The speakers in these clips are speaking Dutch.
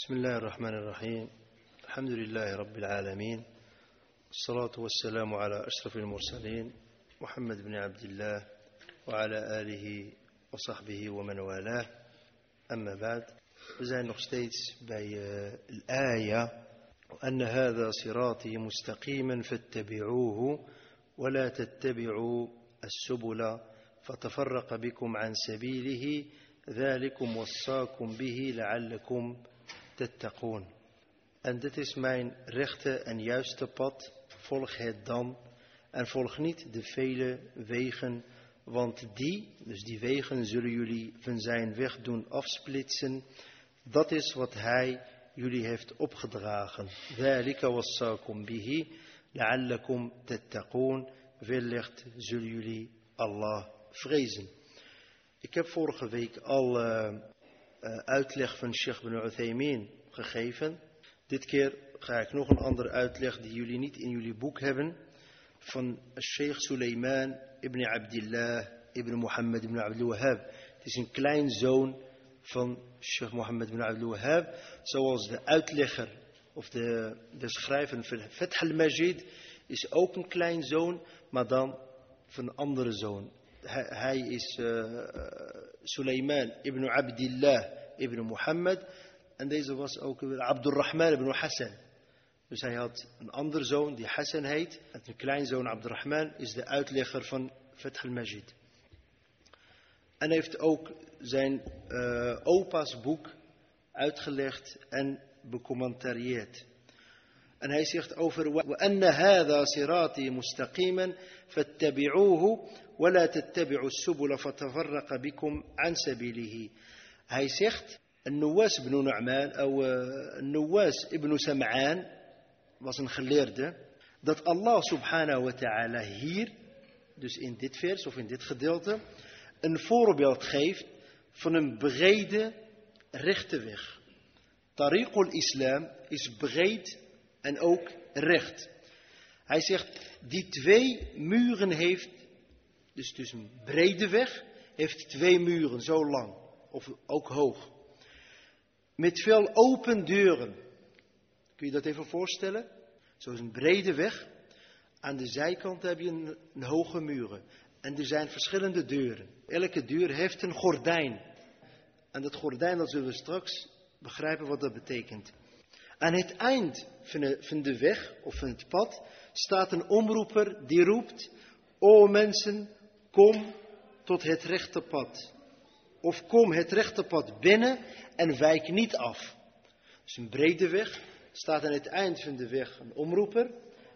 بسم الله الرحمن الرحيم. الحمد لله رب العالمين، الصلاة والسلام على أشرف المرسلين محمد بن عبد الله وعلى آله وصحبه ومن والاه. أما بعد. We zijn nog steeds bij الآية وأن هذا صراطي مستقيما فاتبعوه ولا تتبعوا السبل فتفرق بكم عن سبيله ذلكم وصاكم به لعلكم تتقون. En dit is mijn rechte en juiste pad, volg het dan en volg niet de vele wegen, want die wegen zullen jullie van zijn weg doen afsplitsen. Dat is wat hij jullie heeft opgedragen. ذَلِكَ وَصَّاكُمْ بِهِ لَعَلَّكُمْ تَتَّقُونَ. Wellicht zullen jullie Allah vrezen. Ik heb vorige week al uitleg van Sheikh ibn Uthaymin gegeven. Dit keer ga ik nog een andere uitleg die jullie niet in jullie boek hebben. Van Sheikh Suleiman ibn Abdillah ibn Muhammad ibn Abdul Wahhab. Het is een kleinzoon van Sheikh Mohammed ibn Abdul Wahhab. Zoals de uitlegger of de schrijver van Fath al-Majid is ook een kleinzoon, maar dan van een andere zoon. Hij is Suleiman ibn Abdillah ibn Muhammad. En deze was ook Abdurrahman ibn Hassan. Dus hij had een andere zoon die Hassan heet. En een kleinzoon Abdurrahman is de uitlegger van Fath al-Majid. En hij heeft ook zijn opa's boek uitgelegd en becommentarieerd. En hij zegt over وَأَنَّ هَذَا صِرَاطِي مُسْتَقِيمًا فَاتَّبِعُوهُ وَلَا تَتَّبِعُوا السُّبُلَ فَتَفَرَّقَ بِكُمْ عَنْ سَبِيلِهِ. Hij zegt, Nuwas ibn Nu'man, of Nuwas ibn Sam'an, was een geleerde, dat Allah subhanahu wa ta'ala hier, dus in dit vers of in dit gedeelte, een voorbeeld geeft van een brede rechte weg. Tariqul Islam is breed en ook recht. Hij zegt, die twee muren heeft, dus een brede weg, heeft twee muren, zo lang, of ook hoog. Met veel open deuren. Kun je dat even voorstellen? Zoals een brede weg. Aan de zijkant heb je een hoge muren. En er zijn verschillende deuren. Elke deur heeft een gordijn. En dat gordijn, dat zullen we straks begrijpen wat dat betekent. Aan het eind van de weg, of van het pad, staat een omroeper die roept: O mensen, kom tot het rechte pad. Of kom het rechte pad binnen en wijk niet af. Dus een brede weg, staat aan het eind van de weg een omroeper.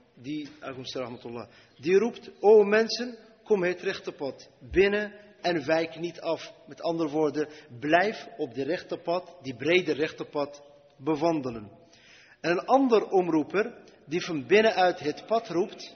Die roept: O mensen, kom het rechte pad binnen en wijk niet af. Met andere woorden, blijf op de rechte pad, die brede rechte pad, bewandelen. En een ander omroeper, die van binnenuit het pad roept,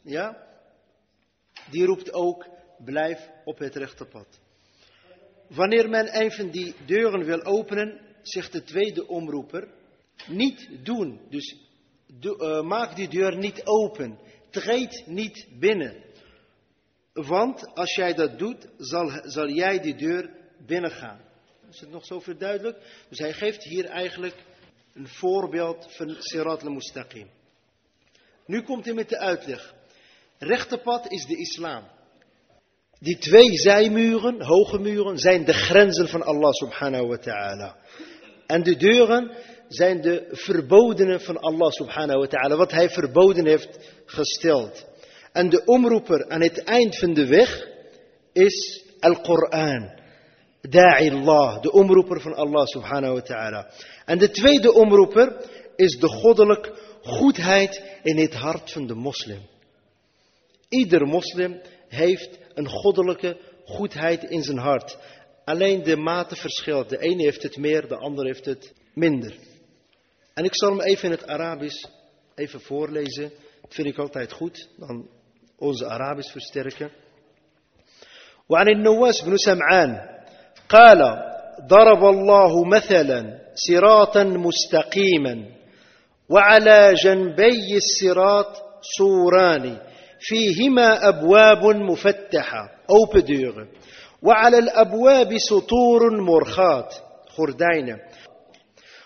die roept ook: blijf op het rechte pad. Wanneer men een van die deuren wil openen, zegt de tweede omroeper: niet doen. Dus maak die deur niet open. Treed niet binnen. Want als jij dat doet, zal jij die deur binnengaan. Is het nog zo verduidelijk? Dus hij geeft hier eigenlijk een voorbeeld van Sirat al-Mustaqim. Nu komt hij met de uitleg. Rechte pad is de islam. Die twee zijmuren, hoge muren, zijn de grenzen van Allah subhanahu wa ta'ala. En de deuren zijn de verbodenen van Allah subhanahu wa ta'ala. Wat hij verboden heeft gesteld. En de omroeper aan het eind van de weg is Al-Quran. Da'i Allah, de omroeper van Allah subhanahu wa ta'ala. En de tweede omroeper is de goddelijke goedheid in het hart van de moslim. Ieder moslim heeft een goddelijke goedheid in zijn hart. Alleen de mate verschilt. De ene heeft het meer, de ander heeft het minder. En ik zal hem even in het Arabisch even voorlezen. Dat vind ik altijd goed. Dan onze Arabisch versterken. وعن النواس بن سمعان قال ضرب الله مثلا صراطا مستقيما وعلى جنبي الصراط سوران فيهما أبواب مفتحة open deuren وعلى الأبواب سطور مرخاة gordijnen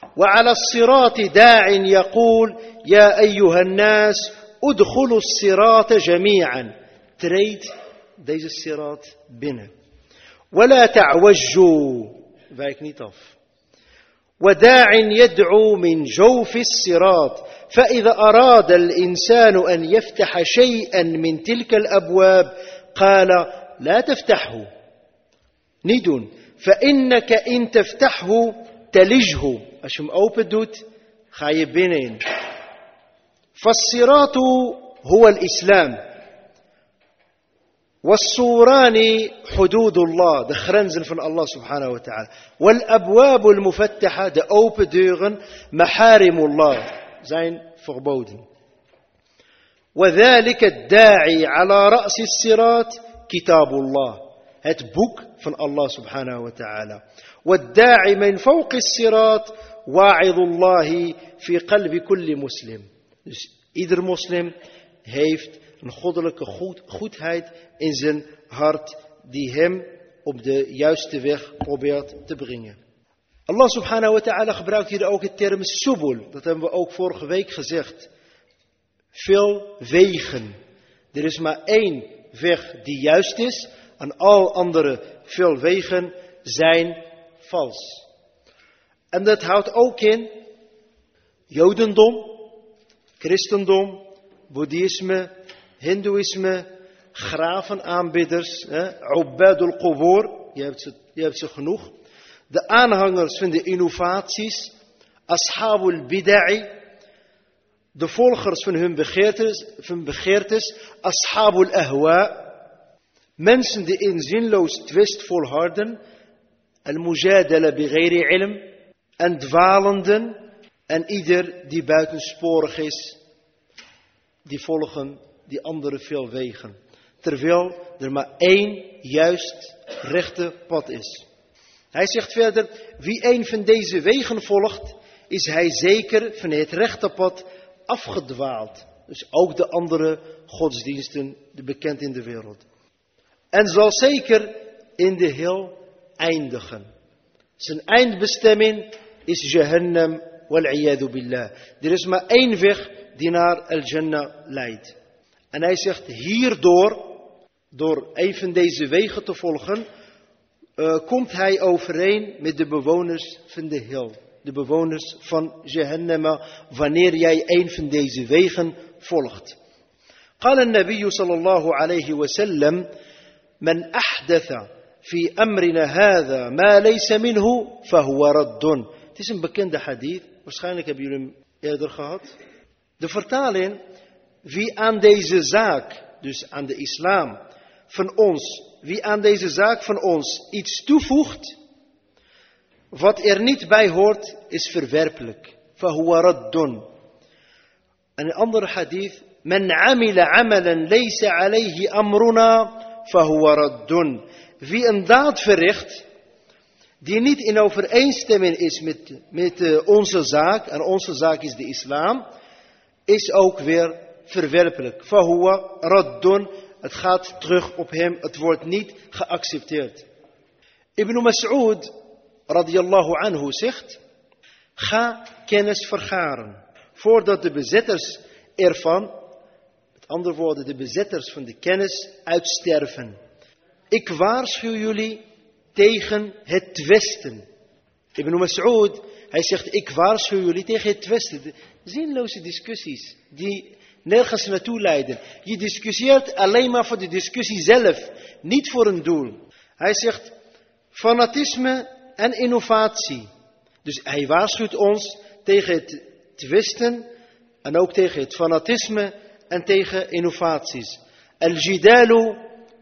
وعلى الصراط داع يقول يا أيها الناس ادخلوا الصراط جميعا. Treed deze sirat binnen. ولا تعوجوا, wijk niet af. وداع يدعو من جوف الصراط فإذا أراد الإنسان أن يفتح شيئا من تلك الأبواب قال لا تفتحه. Niet doen. فإنك إن تفتحه تلجه. Als je hem open doet, ga je binnenin. فالصراط هو الإسلام. والصوران حدود الله, de grenzen van Allah subhanahu wa ta'ala. والأبواب المفتحة, de open deuren, محارم الله, zijn verboden. وذلك الداعي على رأس الصراط كتاب الله, het boek van Allah subhanahu wa ta'ala. والداعي من فوق الصراط واعظ الله في قلب كل مسلم. Dus ieder moslim heeft een goddelijke goedheid in zijn hart die hem op de juiste weg probeert te brengen. Allah subhanahu wa ta'ala gebruikt hier ook het term subul. Dat hebben we ook vorige week gezegd. Veel wegen. Er is maar één weg die juist is en al andere veel wegen zijn vals. En dat houdt ook in Jodendom, Christendom, Boeddhisme, Hindoeïsme, gravenaanbidders, Ubadul Qubur, je hebt ze genoeg. De aanhangers van de innovaties, Ashabul Bida'i, de volgers van hun begeertes, Ashabul Ahwa, mensen die in zinloos twist volharden, Al-Mujadala bighairi ilm, en dwalenden, en ieder die buitensporig is, die volgen die andere veel wegen. Terwijl er maar één juist rechte pad is. Hij zegt verder, wie een van deze wegen volgt, is hij zeker van het rechte pad afgedwaald. Dus ook de andere godsdiensten, die bekend in de wereld. En zal zeker in de hel eindigen. Zijn eindbestemming is Jahannam wal-iyadu billah. Er is maar één weg die naar al-Jannah leidt. En hij zegt hierdoor, door een van deze wegen te volgen, komt hij overeen met de bewoners van de hel. De bewoners van Jahannam, wanneer jij een van deze wegen volgt. قال النبي صلى الله عليه وسلم من أحدث في أمرنا هذا ما ليس منه فهو رد. Het is een bekende hadith, waarschijnlijk hebben jullie hem eerder gehad. De vertaling, wie aan deze zaak, dus aan de islam van ons, wie aan deze zaak van ons iets toevoegt, wat er niet bij hoort, is verwerpelijk. Fahuwa raddun. En een andere hadith, men amila amalan laysa alayhi amruna, fahuwa raddun. Wie een daad verricht, die niet in overeenstemming is met onze zaak, en onze zaak is de islam, is ook weer verwerpelijk. Fahuwa raddun. Het gaat terug op hem, het wordt niet geaccepteerd. Ibn Mas'ud radiyallahu anhu zegt, ga kennis vergaren, voordat de bezetters ervan, met andere woorden de bezetters van de kennis, uitsterven. Ik waarschuw jullie tegen het twesten. Ibn Mas'ud, hij zegt, ik waarschuw jullie tegen het twesten. De zinloze discussies die nergens naartoe leiden. Je discussieert alleen maar voor de discussie zelf, niet voor een doel. Hij zegt, fanatisme en innovatie. Dus hij waarschuwt ons tegen het twisten en ook tegen het fanatisme en tegen innovaties. Al-jidalu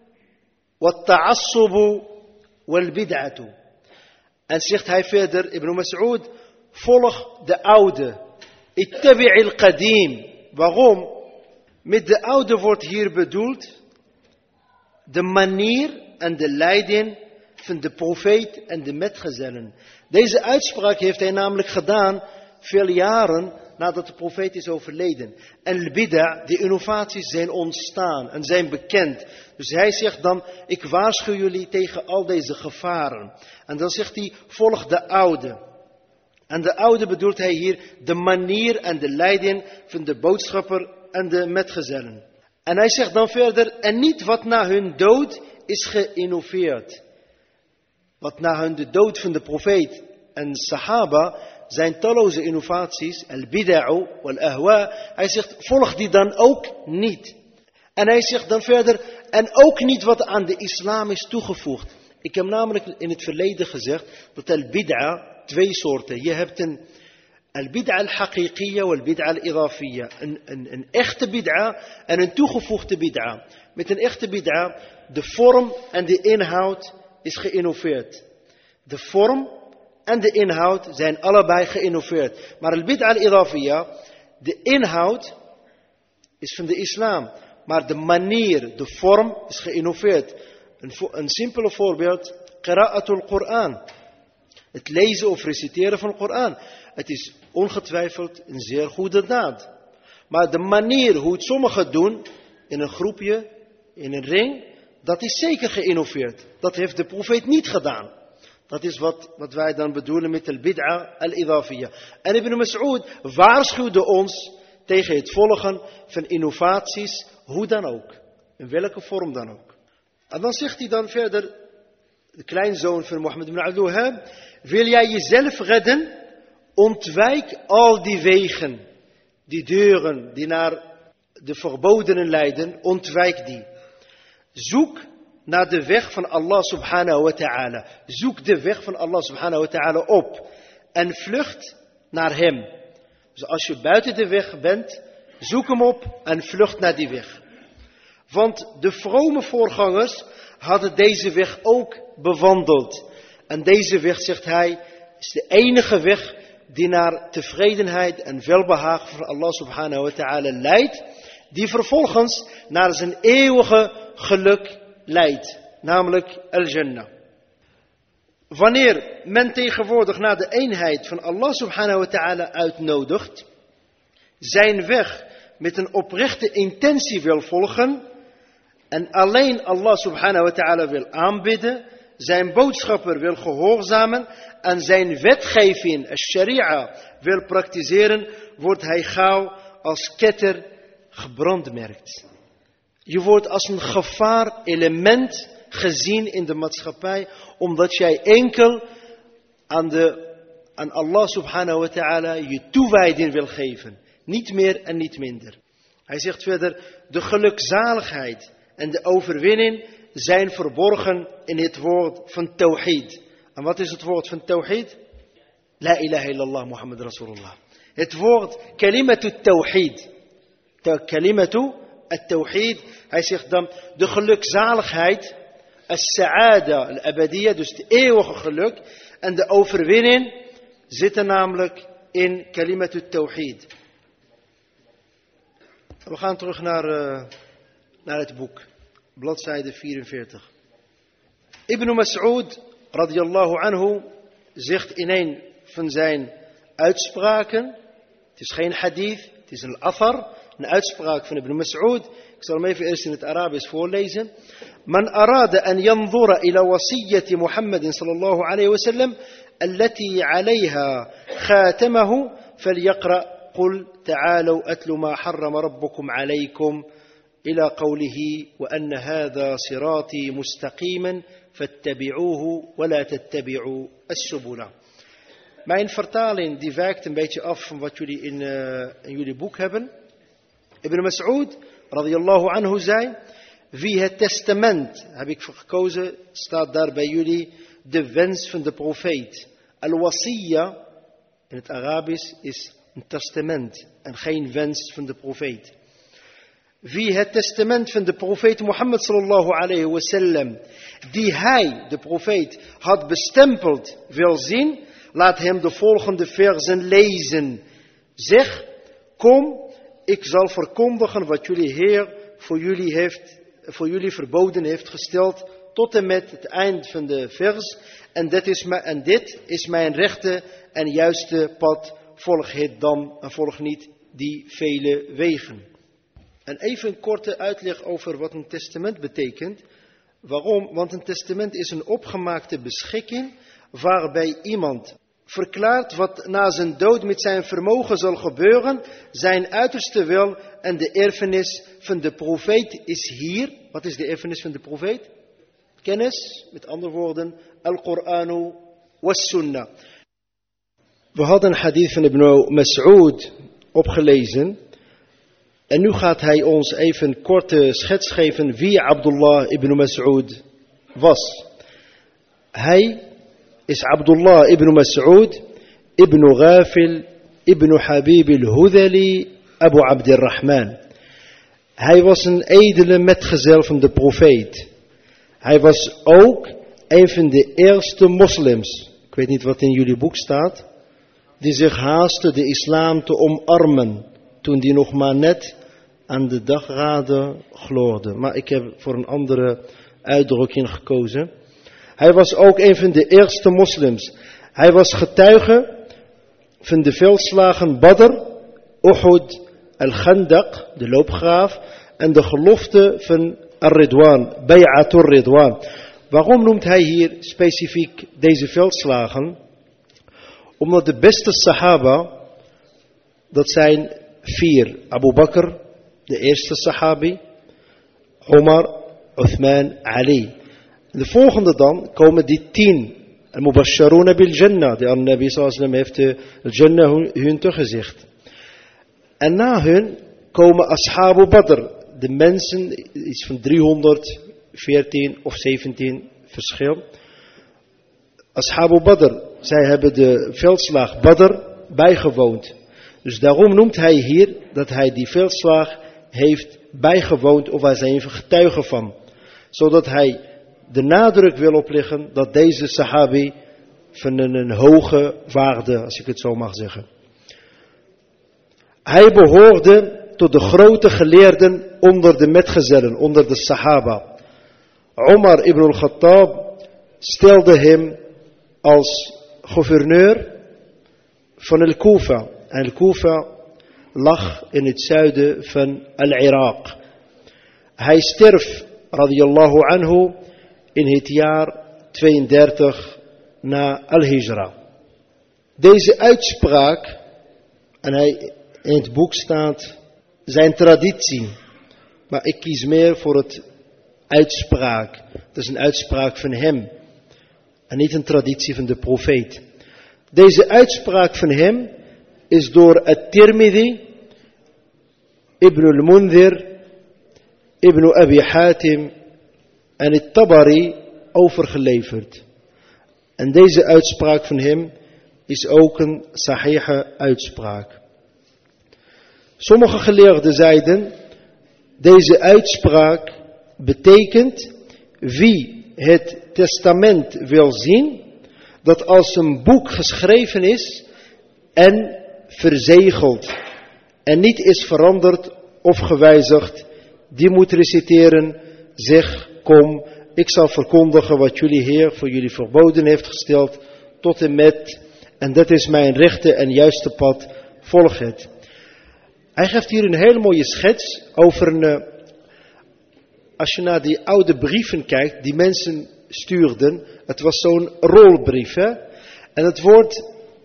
wat-ta'assubu wal-bid'atu. En zegt hij verder, Ibn Mas'ud, volg de oude. Ittabi' al-qadim. Waarom? Met de oude wordt hier bedoeld de manier en de leiding van de profeet en de metgezellen. Deze uitspraak heeft hij namelijk gedaan veel jaren nadat de profeet is overleden. En al-bid'a, de innovaties zijn ontstaan en zijn bekend. Dus hij zegt dan, ik waarschuw jullie tegen al deze gevaren. En dan zegt hij, volg de oude. En de oude bedoelt hij hier de manier en de leiding van de boodschapper en de metgezellen. En hij zegt dan verder, en niet wat na hun dood is geïnnoveerd. Wat na hun de dood van de profeet en sahaba zijn talloze innovaties, al-bida'u wal-ahwa. Hij zegt, volg die dan ook niet. En hij zegt dan verder, en ook niet wat aan de islam is toegevoegd. Ik heb namelijk in het verleden gezegd dat al-bid'a twee soorten. Je hebt een al-bid'a al-haqiqiyya wal-bid'a al-idafiyya. Een echte bid'a en een toegevoegde bid'a. Met een echte bid'a, de vorm en de inhoud is geïnnoveerd. De vorm en de inhoud zijn allebei geïnnoveerd. Maar al-bid'a al-idafiyya, de inhoud is van de islam. Maar de manier, de vorm is geïnnoveerd. Een simpele voorbeeld, qira'atul Qur'an. Het lezen of reciteren van de Koran. Het is ongetwijfeld een zeer goede daad. Maar de manier hoe het sommigen doen, in een groepje, in een ring, dat is zeker geïnnoveerd. Dat heeft de profeet niet gedaan. Dat is wat wij dan bedoelen met al-bid'a al-idafiyya. En Ibn Mas'ud waarschuwde ons tegen het volgen van innovaties, hoe dan ook. In welke vorm dan ook. En dan zegt hij dan verder, de kleinzoon van Mohammed ibn Abdul Wahhab, wil jij jezelf redden? Ontwijk al die wegen, die deuren die naar de verbodenen leiden, ontwijk die. Zoek naar de weg van Allah subhanahu wa ta'ala. Zoek de weg van Allah subhanahu wa ta'ala op. En vlucht naar hem. Dus als je buiten de weg bent, zoek hem op en vlucht naar die weg. Want de vrome voorgangers hadden deze weg ook bewandeld. En deze weg, zegt hij, is de enige weg die naar tevredenheid en welbehagen van Allah subhanahu wa ta'ala leidt. Die vervolgens naar zijn eeuwige geluk leidt. Namelijk al-Jannah. Wanneer men tegenwoordig naar de eenheid van Allah subhanahu wa ta'ala uitnodigt, zijn weg met een oprechte intentie wil volgen en alleen Allah subhanahu wa ta'ala wil aanbidden, zijn boodschapper wil gehoorzamen en zijn wetgeving, sharia, wil praktiseren, wordt hij gauw als ketter gebrandmerkt. Je wordt als een gevaarelement gezien in de maatschappij, omdat jij enkel aan Allah subhanahu wa ta'ala je toewijding wil geven. Niet meer en niet minder. Hij zegt verder, de gelukzaligheid en de overwinning zijn verborgen in het woord van tawhid. En wat is het woord van tawhid? La ilaha illallah Muhammad Rasulullah. Het woord kalimatu tawhid. Kalimatu at-tawhid. Hij zegt dan de gelukzaligheid, as-sa'ada al-abadiyya, dus de eeuwige geluk. En de overwinning zitten namelijk in kalimatu tawhid. We gaan terug naar het boek. Bladzijde 44. Ibn Mas'ud radiyallahu anhu zegt in een van zijn uitspraken. Het is geen hadith, het is een athar. Een uitspraak van Ibn Mas'ud. Ik zal hem even eerst in het Arabisch voorlezen. Man arada an yanzura ila wasiyyati Muhammadin sallallahu alayhi wa sallam. التي عليها خاتمه فليقرأ قل تعالوا أتل ما حرم ربكم عليكم إلى قوله وأن هذا صراطي مستقيما فاتبعوه ولا تتبعوا السبل. Mijn vertaling die wijkt een beetje af van wat jullie in jullie boek hebben. Ibn Mas'ud radiyallahu anhu zei, wie het testament, heb ik voor gekozen, staat daar bij jullie, de wens van de profeet. Al-wasiyya in het Arabisch is een testament en geen wens van de profeet. Wie het testament van de profeet Mohammed sallallahu alayhi wa sallam, die hij, de profeet, had bestempeld, wil zien, laat hem de volgende versen lezen. Zeg, kom, ik zal verkondigen wat jullie Heer voor jullie verboden heeft gesteld, tot en met het eind van de vers. En dit is mijn rechte en juiste pad. Volg het dan en volg niet die vele wegen. En even een korte uitleg over wat een testament betekent. Waarom? Want een testament is een opgemaakte beschikking waarbij iemand verklaart wat na zijn dood met zijn vermogen zal gebeuren, zijn uiterste wil en de erfenis van de profeet is hier. Wat is de erfenis van de profeet? Kennis, met andere woorden, Al-Qur'anu was Sunnah. We hadden een hadith van Ibn Mas'ud opgelezen. En nu gaat hij ons even een korte schets geven wie Abdullah ibn Mas'ud was. Hij is Abdullah ibn Mas'ud ibn Ghafil ibn Habib al-Hudhali Abu Abdirrahman. Hij was een edele metgezel van de profeet. Hij was ook een van de eerste moslims. Ik weet niet wat in jullie boek staat. Die zich haasten de islam te omarmen. Toen die nog maar net aan de dagraden gloorde. Maar ik heb voor een andere uitdrukking gekozen. Hij was ook een van de eerste moslims. Hij was getuige van de veldslagen Badr, Uhud, Al-Khandaq, de loopgraaf, en de gelofte van Ar-Ridwan, Bay'atul Ridwan. Waarom noemt hij hier specifiek deze veldslagen? Omdat de beste sahaba, dat zijn 4. Abu Bakr, de eerste sahabi, Umar, Uthman, Ali. De volgende dan komen die 10. Al-Mubashsharuna bil Jannah. De Nabi sallallahu alaihi wasallam heeft al-Jannah hun toegezegd. En na hun komen Ashabu Badr. De mensen, iets van 314 of 17 verschil. Ashabu Badr, zij hebben de veldslag Badr bijgewoond. Dus daarom noemt hij hier dat hij die veldslag heeft bijgewoond of hij zijn getuige van. Zodat hij de nadruk wil opleggen dat deze sahabi van een hoge waarde, als ik het zo mag zeggen. Hij behoorde tot de grote geleerden onder de metgezellen, onder de sahaba. Umar ibn al-Khattab stelde hem als gouverneur van Al-Kufa. En Al-Kufa lag in het zuiden van Al-Iraq. Hij stierf, radiyallahu anhu, in het jaar 32 na Al-Hijra. Deze uitspraak, en hij in het boek staat zijn traditie, maar ik kies meer voor het uitspraak. Het is een uitspraak van hem en niet een traditie van de profeet. Deze uitspraak van hem is door At-Tirmidhi, Ibn al-Mundhir, Ibn Abi Hatim en het Tabari overgeleverd. En deze uitspraak van hem is ook een sahiha uitspraak. Sommige geleerden zeiden, deze uitspraak betekent wie het testament wil zien, dat als een boek geschreven is en verzegeld en niet is veranderd of gewijzigd, die moet reciteren, zeg, kom, ik zal verkondigen wat jullie Heer voor jullie verboden heeft gesteld, tot en met, en dat is mijn rechte en juiste pad, volg het. Hij geeft hier een hele mooie schets over als je naar die oude brieven kijkt, die mensen stuurden, het was zo'n rolbrief, hè? En het wordt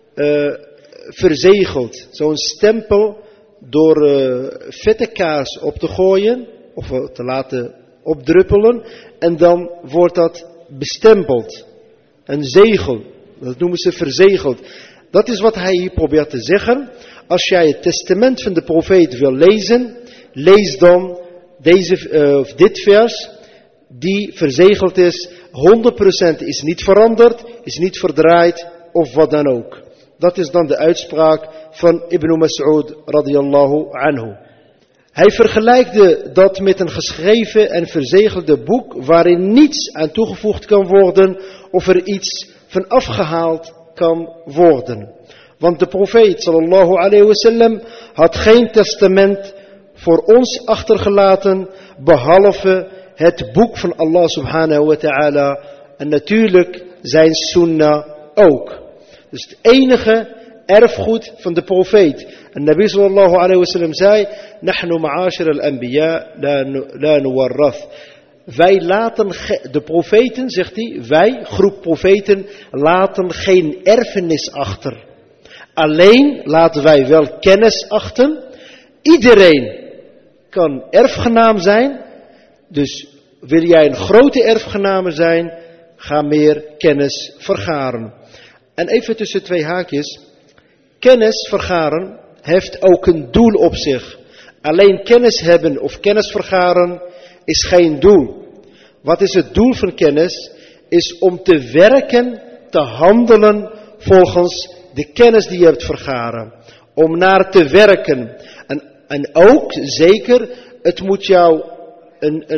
verzegeld, zo'n stempel door vette kaas op te gooien, of te laten opdruppelen, en dan wordt dat bestempeld. Een zegel, dat noemen ze verzegeld. Dat is wat hij hier probeert te zeggen. Als jij het testament van de profeet wil lezen, lees dan dit vers, die verzegeld is, 100% is niet veranderd, is niet verdraaid, of wat dan ook. Dat is dan de uitspraak van Ibn Mas'ud radiyallahu anhu. Hij vergelijkte dat met een geschreven en verzegelde boek waarin niets aan toegevoegd kan worden of er iets van afgehaald kan worden. Want de profeet sallallahu alayhi wasallam had geen testament voor ons achtergelaten behalve het boek van Allah subhanahu wa ta'ala en natuurlijk zijn sunnah ook. Dus het enige erfgoed van de profeet. En Nabi sallallahu alayhi wa sallam zei, Nahnu ma'ashir al-anbiya la nuwarrath. de profeten, zegt hij, wij, groep profeten, laten geen erfenis achter. Alleen laten wij wel kennis achter. Iedereen kan erfgenaam zijn. Dus wil jij een grote erfgename zijn, ga meer kennis vergaren. En even tussen twee haakjes. Kennis vergaren heeft ook een doel op zich. Alleen kennis hebben of kennis vergaren is geen doel. Wat is het doel van kennis? Is om te werken, te handelen volgens de kennis die je hebt vergaren. Om naar te werken. En ook zeker, het moet jou een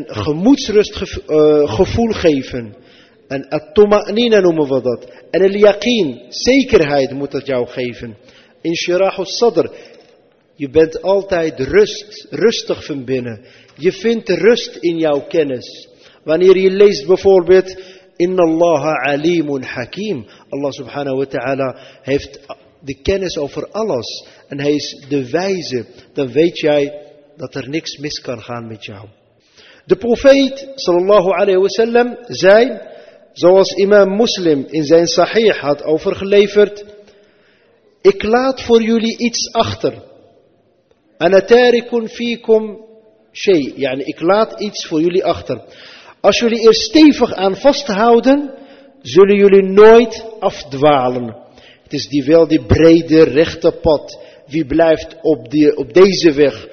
gemoedsrustgevoel geven. En at-tuma'nina noemen we dat. En al-yaqeen, zekerheid moet het jou geven. Inshirah al-sadr. Je bent altijd rustig van binnen. Je vindt rust in jouw kennis. Wanneer je leest bijvoorbeeld, Inna Allaha alimun hakim. Allah subhanahu wa ta'ala heeft de kennis over alles. En hij is de wijze. Dan weet jij dat er niks mis kan gaan met jou. De profeet sallallahu alayhi wa sallam zei, zoals imam Muslim in zijn sahih had overgeleverd, ik laat voor jullie iets achter. Ana tarikun fikum shay. Yani ik laat iets voor jullie achter. Als jullie er stevig aan vasthouden, zullen jullie nooit afdwalen. Het is die brede, rechte pad. Wie blijft op deze weg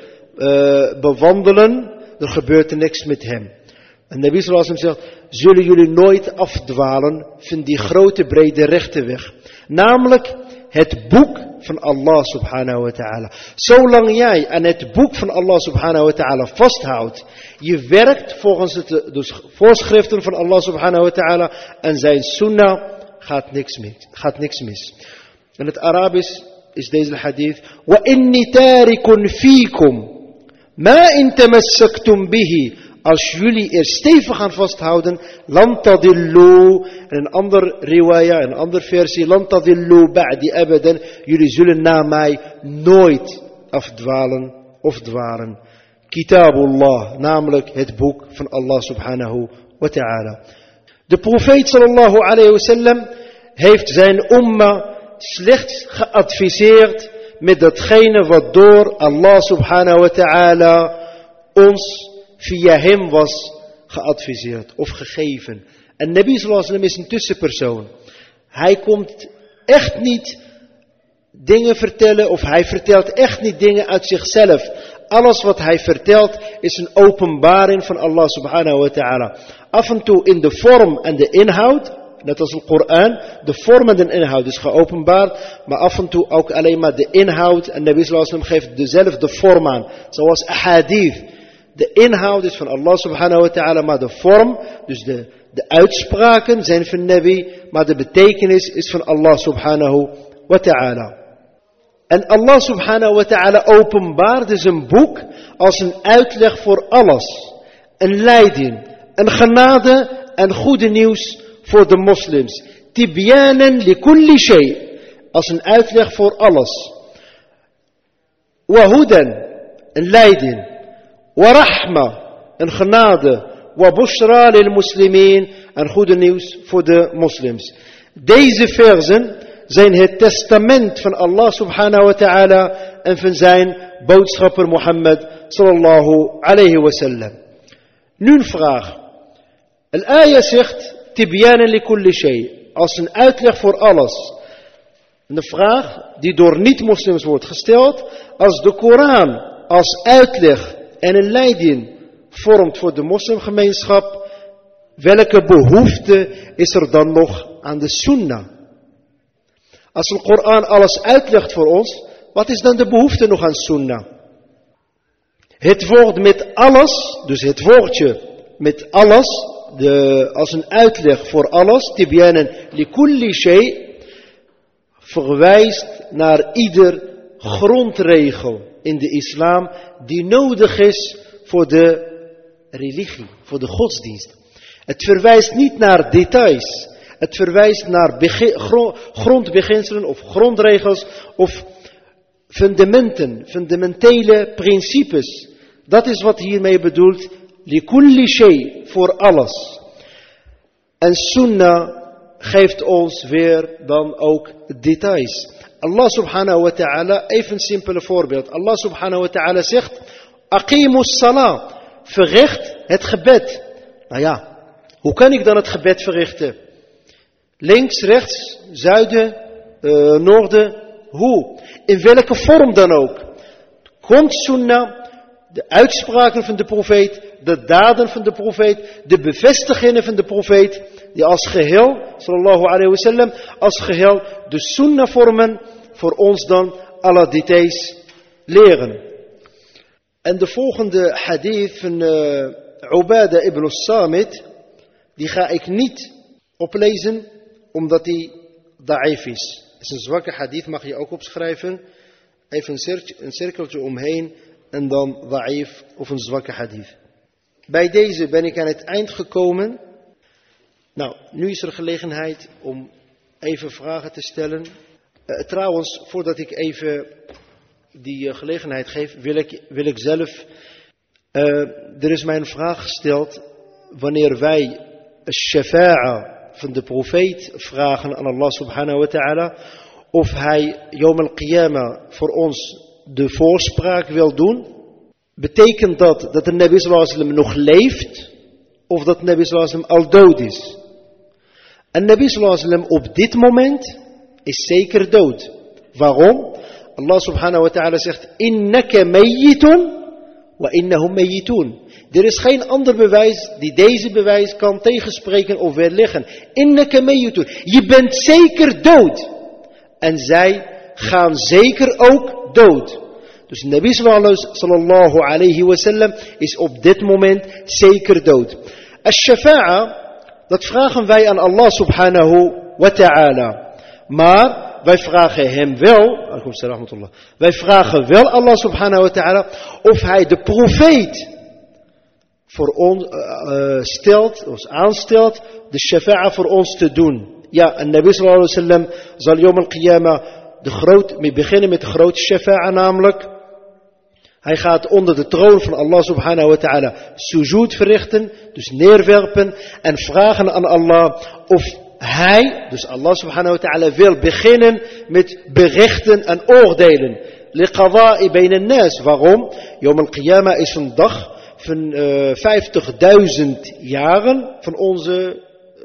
bewandelen, er gebeurt er niks met hem. En Nabi sallallahu alaihi wasallam zegt, zullen jullie nooit afdwalen van die grote, brede, rechte weg. Namelijk het boek van Allah subhanahu wa ta'ala. Zolang jij aan het boek van Allah subhanahu wa ta'ala vasthoudt, je werkt volgens de voorschriften van Allah subhanahu wa ta'ala en zijn sunnah, gaat niks mis. In het Arabisch is deze hadith, wa inni tarikun fikum ma in tamassaktum bihi. Als jullie er stevig aan vasthouden, lan tadillu, en een ander riwaya, een andere versie, lan tadillu ba'di abadan, jullie zullen na mij nooit afdwalen of dwalen. Kitabullah, namelijk het boek van Allah subhanahu wa ta'ala. De profeet sallallahu alayhi wa sallam heeft zijn umma slechts geadviseerd met datgene wat door Allah subhanahu wa ta'ala ons via hem was geadviseerd of gegeven. En Nabi sallallahu alaihi wasallam is een tussenpersoon. Hij komt echt niet dingen vertellen of hij vertelt echt niet dingen uit zichzelf. Alles wat hij vertelt is een openbaring van Allah subhanahu wa ta'ala. Af en toe in de vorm en de inhoud, net als de Koran, de vorm en de inhoud is geopenbaard, maar af en toe ook alleen maar de inhoud. En Nabi sallallahu alaihi wasallam geeft dezelfde vorm aan, zoals ahadith. De inhoud is van Allah subhanahu wa ta'ala, maar de vorm, dus de uitspraken zijn van Nabi, maar de betekenis is van Allah subhanahu wa ta'ala. En Allah subhanahu wa ta'ala openbaarde zijn boek als een uitleg voor alles. Een leiding, een genade en goede nieuws voor de moslims. Tibyanan li kulli shay. Als een uitleg voor alles. Wa hudan, een leiding. Wa rahma, een genade. Wa bushra lil muslimin, en goede nieuws voor de moslims. Deze versen zijn het testament van Allah subhanahu wa ta'ala en van zijn boodschapper Mohammed sallallahu alayhi wa sallam. Nu een vraag. Al-ayah zegt, tibyanan li kulli shay, als een uitleg voor alles. Een vraag die door niet-moslims wordt gesteld, als de Koran als uitleg en een leiding vormt voor de moslimgemeenschap, welke behoefte is er dan nog aan de sunnah? Als de Koran alles uitlegt voor ons, wat is dan de behoefte nog aan sunnah? Het woord met alles, dus het woordje met alles, als een uitleg voor alles, tibyanan li kulli shay, verwijst naar ieder grondregel in de islam die nodig is voor de religie, voor de godsdienst. Het verwijst niet naar details. Het verwijst naar grondbeginselen of grondregels of fundamenten, fundamentele principes. Dat is wat hiermee bedoeld. likulli shay, voor alles. En sunnah geeft ons weer dan ook details. Allah subhanahu wa ta'ala, even een simpele voorbeeld. Allah subhanahu wa ta'ala zegt, aqimus salah, verricht het gebed. Nou ja, hoe kan ik dan het gebed verrichten? Links, rechts, zuiden, noorden, hoe? In welke vorm dan ook. Komt sunnah, de uitspraken van de profeet, de daden van de profeet, de bevestigingen van de profeet, die als geheel, sallallahu alayhi wa sallam, als geheel de sunnah vormen, voor ons dan alle details leren. En de volgende hadith van Ubadah ibn Samit, die ga ik niet oplezen, omdat die da'if is. Het is een zwakke hadith, mag je ook opschrijven. Even een cirkeltje omheen en dan da'if of een zwakke hadith. Bij deze ben ik aan het eind gekomen. Nou, nu is er gelegenheid om even vragen te stellen. Trouwens, voordat ik even die gelegenheid geef, wil ik zelf... er is mij een vraag gesteld, wanneer wij shafa'a van de profeet vragen aan Allah subhanahu wa ta'ala, of hij Yawm al-Qiyamah voor ons de voorspraak wil doen. Betekent dat de Nabi sallallahu alaihi wasallam nog leeft, of dat de Nabi sallallahu alaihi wasallam al dood is? En Nabi sallallahu alaihi wasallam op dit moment is zeker dood. Waarom? Allah subhanahu wa ta'ala zegt, innaka mayyitun wa innahum mayyitun. Er is geen ander bewijs die deze bewijs kan tegenspreken of weerleggen. Innaka mayyitun. Je bent zeker dood. En zij gaan zeker ook dood. Dus Nabi sallallahu alayhi wa sallam is op dit moment zeker dood. Ash-shafa'a, dat vragen wij aan Allah subhanahu wa ta'ala. Maar wij vragen hem wel, wij vragen wel Allah subhanahu wa ta'ala of hij de profeet voor ons stelt, ons aanstelt, de shafa'a voor ons te doen. Ja, en Nabi sallallahu alayhi wa sallam zal Yawm al-Qiyamah beginnen met de grote shafa'a, namelijk hij gaat onder de troon van Allah subhanahu wa ta'ala sujoed verrichten, dus neerwerpen en vragen aan Allah of hij, dus Allah subhanahu wa ta'ala, wil beginnen met berichten en oordelen. Liqada'i bayna an-nas. Waarom? Yawm al-Qiyamah is een dag van 50.000 jaren van onze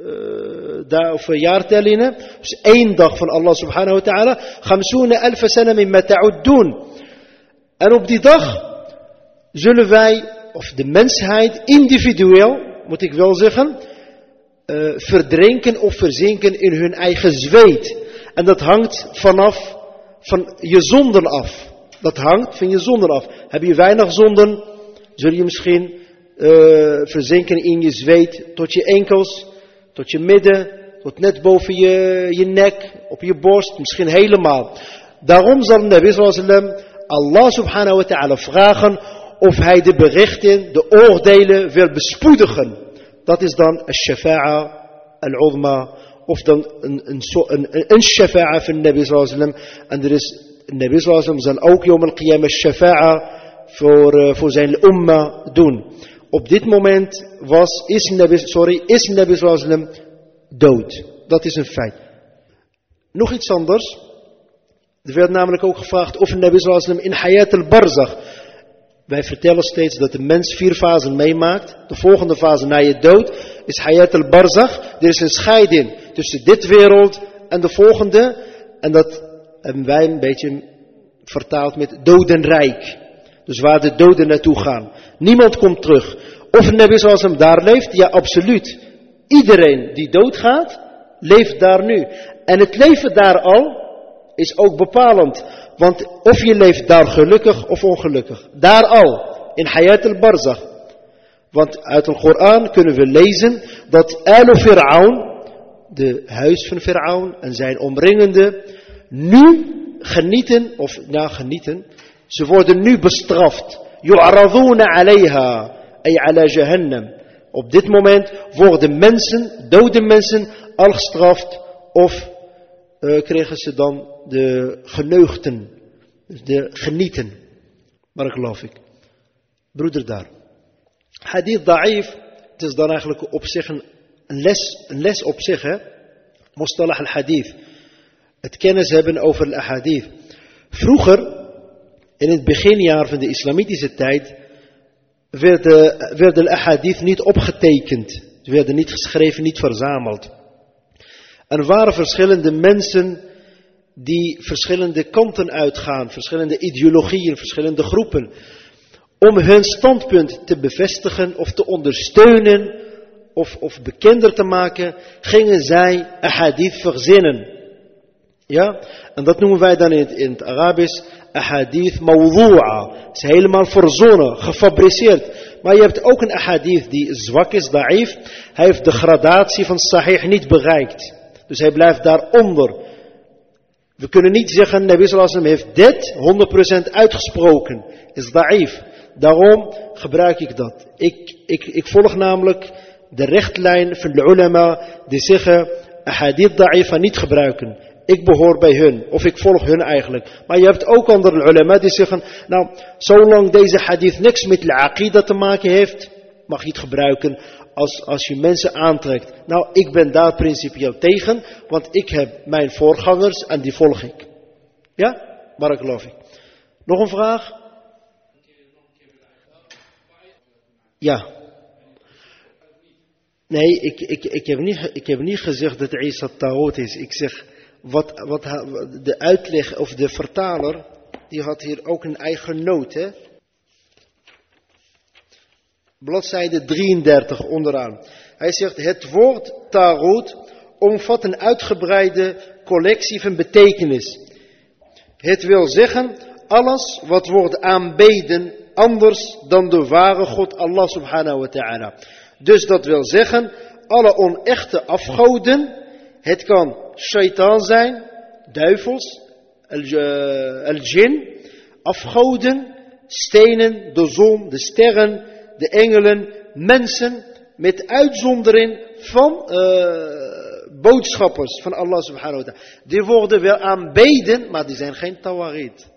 jaartellingen. Dus één dag van Allah subhanahu wa ta'ala. 50.000 sana mimma ta'uddun. En op die dag zullen wij, of de mensheid individueel, moet ik wel zeggen, verdrinken of verzinken in hun eigen zweet. En dat hangt van je zonden af. Dat hangt van je zonden af. Heb je weinig zonden, zul je misschien verzinken in je zweet tot je enkels, tot je midden, tot net boven je nek, op je borst, misschien helemaal. Daarom zal Nabi sallallahu alaihi wasallam Allah subhanahu wa ta'ala vragen of hij de berichten, de oordelen wil bespoedigen. Dat is dan een shafa'a al-uzma, of dan een shafa'a van Nabi sallallahu alaihi wasallam. En er is, Nabi sallallahu alaihi wasallam zal ook Yawm al-Qiyamah shafa'a voor zijn umma doen. Op dit moment is Nabi sallallahu alaihi wasallam dood. Dat is een feit. Nog iets anders. Er werd namelijk ook gevraagd of Nabi sallallahu alaihi wasallam in hayat al-barzakh. Wij vertellen steeds dat de mens 4 fasen meemaakt. De volgende fase na je dood is hayat al-barzakh. Er is een scheiding tussen dit wereld en de volgende. En dat hebben wij een beetje vertaald met dodenrijk. Dus waar de doden naartoe gaan. Niemand komt terug. Of Nabi sallallahu alaihi wasallam daar leeft? Ja, absoluut. Iedereen die doodgaat, leeft daar nu. En het leven daar al is ook bepalend. Want of je leeft daar gelukkig of ongelukkig. Daar al. In hayat al-barzakh. Want uit de Koran kunnen we lezen dat Al Fir'aun, de huis van Fir'aun en zijn omringende, nu genieten, ze worden nu bestraft. Yu'araduna alayha, ay ala jahannam. Op dit moment worden mensen, dode mensen, al gestraft of kregen ze dan de geneugten, de genieten. Maar geloof ik. Broeder daar. Hadith da'if, het is dan eigenlijk op zich een les op zich, hè. Mustalah al-hadith. Het kennis hebben over al-hadith. Vroeger, in het beginjaar van de islamitische tijd, werden al-hadith niet opgetekend. Ze werden niet geschreven, niet verzameld. Er waren verschillende mensen die verschillende kanten uitgaan, verschillende ideologieën, verschillende groepen. Om hun standpunt te bevestigen of te ondersteunen of bekender te maken, gingen zij ahadith verzinnen. Ja? En dat noemen wij dan in het Arabisch ahadith mawdu'a. Het is helemaal verzonnen, gefabriceerd. Maar je hebt ook een ahadith die zwak is, da'if. Hij heeft de gradatie van sahih niet bereikt. Dus hij blijft daaronder. We kunnen niet zeggen, Nabi sallallahu alaihi wasallam heeft dit 100% uitgesproken. Is da'if. Daarom gebruik ik dat. Ik volg namelijk de richtlijn van de ulama die zeggen ahadith da'ifa niet gebruiken. Ik behoor bij hun, of ik volg hun eigenlijk. Maar je hebt ook andere ulama die zeggen, nou, zolang deze hadith niks met al-aqida te maken heeft, mag je het gebruiken als je mensen aantrekt. Nou, ik ben daar principieel tegen, want ik heb mijn voorgangers en die volg ik. Ja? Barakallahu fik. Nog een vraag? Ja. Nee, ik heb niet gezegd dat Isa Taghut is. Ik zeg, wat de uitleg of de vertaler, die had hier ook een eigen noot, hè. Bladzijde 33 onderaan. Hij zegt, het woord Taghut omvat een uitgebreide collectie van betekenis. Het wil zeggen, alles wat wordt aanbeden anders dan de ware God Allah subhanahu wa ta'ala. Dus dat wil zeggen, alle onechte afgoden, het kan shaitaan zijn, duivels, al-jin, afgoden, stenen, de zon, de sterren, de engelen, mensen, met uitzondering van boodschappers van Allah subhanahu wa ta'ala. Die worden wel aanbeden, maar die zijn geen tawarit.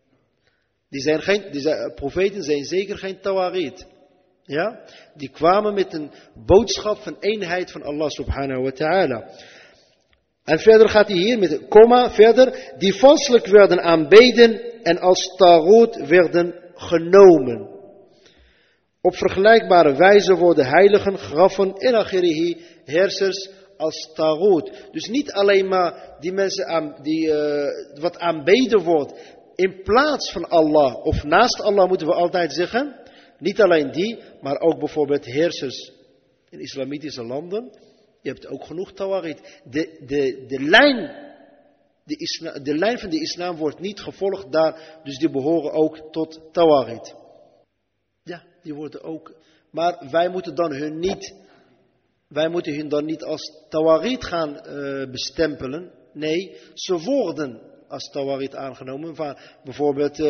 Profeten zijn zeker geen tawarit. Ja? Die kwamen met een boodschap van eenheid van Allah subhanahu wa ta'ala. En verder gaat hij hier met een komma verder. Die valselijk werden aanbeden en als taghut werden genomen. Op vergelijkbare wijze worden heiligen, graffen en akhirihi, heersers als taghut. Dus niet alleen maar die mensen wat aanbeden wordt in plaats van Allah of naast Allah, moeten we altijd zeggen. Niet alleen die, maar ook bijvoorbeeld heersers in islamitische landen. Je hebt ook genoeg tawarit. De lijn van de islam wordt niet gevolgd daar, dus die behoren ook tot tawarit. Ja, die worden ook. Maar wij moeten hun dan niet als tawarit gaan bestempelen. Nee, ze worden als tawarit aangenomen. Bijvoorbeeld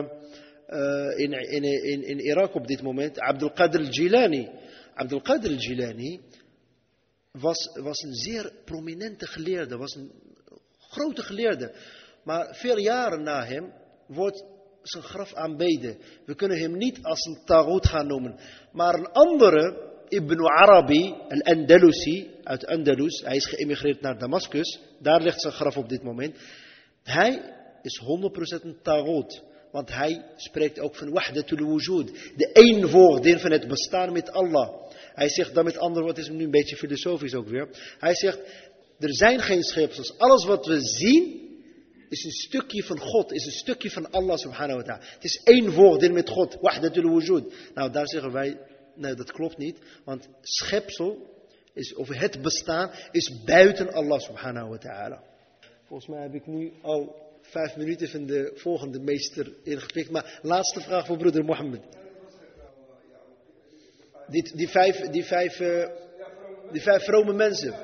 in Irak op dit moment, Abdul Qadir al-Jilani. Abdul Qadir al-Jilani was een zeer prominente geleerde, was een grote geleerde. Maar veel jaren na hem wordt zijn graf aanbeden. We kunnen hem niet als een taghut gaan noemen. Maar een andere, Ibn Arabi, al-Andalusi, uit Andalus, hij is geëmigreerd naar Damascus. Daar ligt zijn graf op dit moment. Hij is 100% een taghut. Want hij spreekt ook van wahdatul wujud. De eenwording van het bestaan met Allah. Hij zegt dan met andere woorden, het is nu een beetje filosofisch ook weer. Hij zegt, er zijn geen schepsels. Alles wat we zien, is een stukje van God. Is een stukje van Allah subhanahu wa ta'ala. Het is eenwording met God. Wahdatul wujud. Nou, daar zeggen wij, nee, dat klopt niet. Want schepsel, of het bestaan, is buiten Allah subhanahu wa ta'ala. Volgens mij heb ik nu al 5 minuten van de volgende meester ingepikt. Maar laatste vraag voor broeder Mohammed. Die vijf vrome mensen.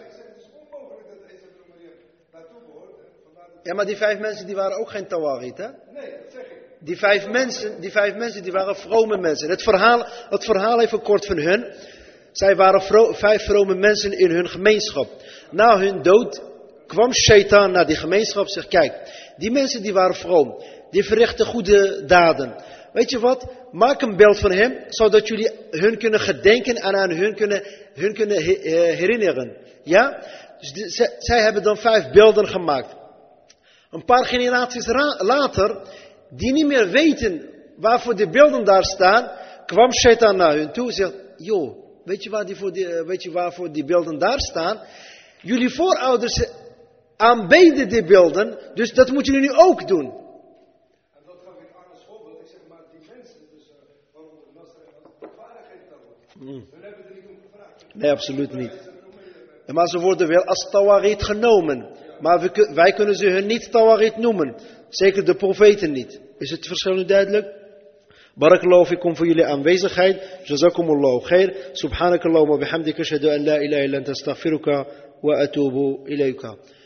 Ja, maar die 5 mensen die waren ook geen tawarit, hè? Nee, dat zeg ik. Die vijf mensen die waren vrome mensen. Het verhaal even kort van hun. Zij waren 5 vrome mensen in hun gemeenschap. Na hun dood kwam shaitaan naar die gemeenschap en zegt, kijk, die mensen die waren vroom, die verrichten goede daden. weet je wat, maak een beeld van hem, zodat jullie hun kunnen gedenken en aan hun kunnen herinneren. Ja? Dus zij hebben dan 5 beelden gemaakt. Een paar generaties later, die niet meer weten waarvoor die beelden daar staan, kwam Shaitan naar hun toe en zegt, joh, weet je waarvoor die beelden daar staan? Jullie voorouders aanbeden die beelden, dus dat moeten jullie nu ook doen. En dat gaf ik aan als voorbeeld. Ik zeg maar, die mensen, dus waaronder Nasser en dat waren geen tawhid. Hun hebben er niet om gevraagd. Nee, absoluut niet. Maar ze worden wel als tawarit genomen. Maar wij kunnen ze hun niet tawarit noemen. Zeker de profeten niet. Is het verschil nu duidelijk? Barakallahu fikum voor jullie aanwezigheid. Jazakumullahu khair. Subhanakallahumma bihamdika ashhadu an la ilaha illa anta astaghfiruka wa atubu ilayka.